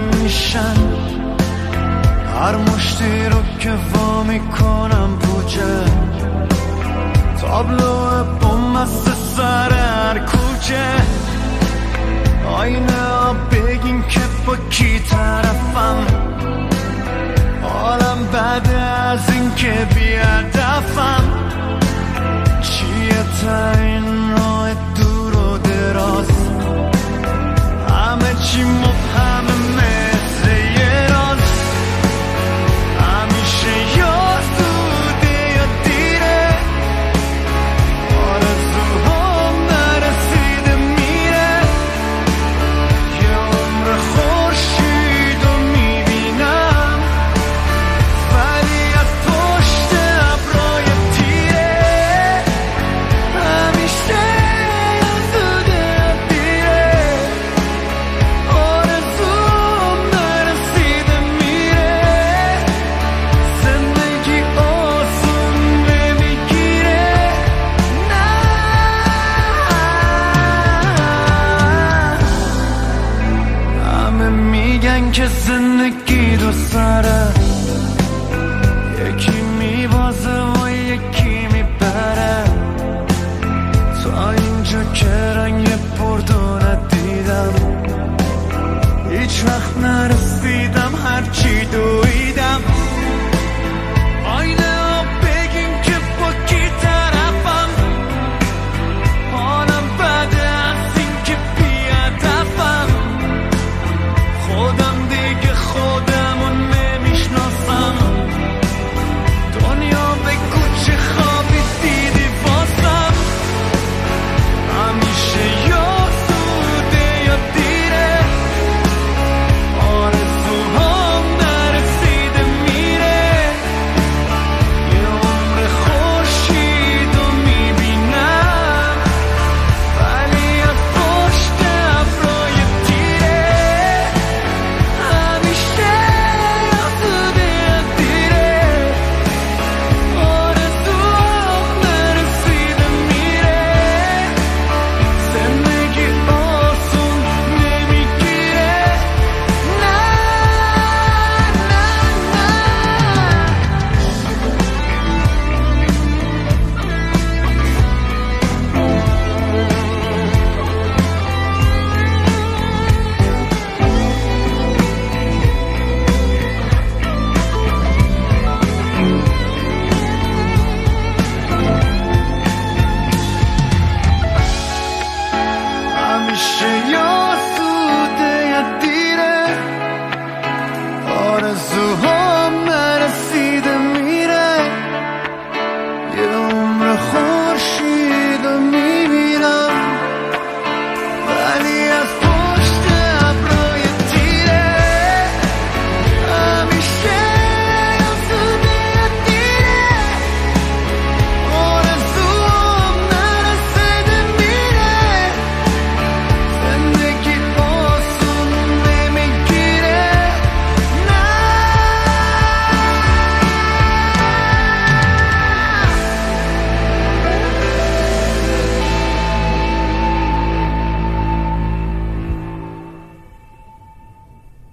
میشن، هر مشتی رو که وا میکنم پوچه، تابلو بوم است سر هر کوچه. آینه ها بگین که با کی طرفم، حالم بده از این که بی‌هدفم. چیه تا این راه دور و دراز، همه چی مبهمه مثل یه راز. همیشه یا زوده یا دیره، آرزوهام نرسیده میره. یه عمر خورشید رو میبینم، ولی از پشت ابرای تیره. همیشه یا زوده یا دیره، آرزوهام نرسیده میره. زندگی آسون نمیگیره، نه. همه میگن که زندگی دو سره، یکی میبازه و یکی میبره. تا اینجا که رنگ پردو ندیدم، هیچ وقت نرسیدم هرچی دویدم. آینه ها بگین که با کی طرفم، حالم بده از این که بی‌هدفم. خودم دیگه خودمو نمیشناسم، دنیا بگو چه خوابی دیدی واسم. همیشه یا زوده یا دیره، آرزوهام نرسیده میره. یه عمر خورشید رو میبینم، ولی از پشت ابرای تیره. همیشه یا زوده یا دیره، آرزوهام نرسیده میره. زندگی آسون نمیگیره، نه همیشه یا زوده یا دیره، آرزوها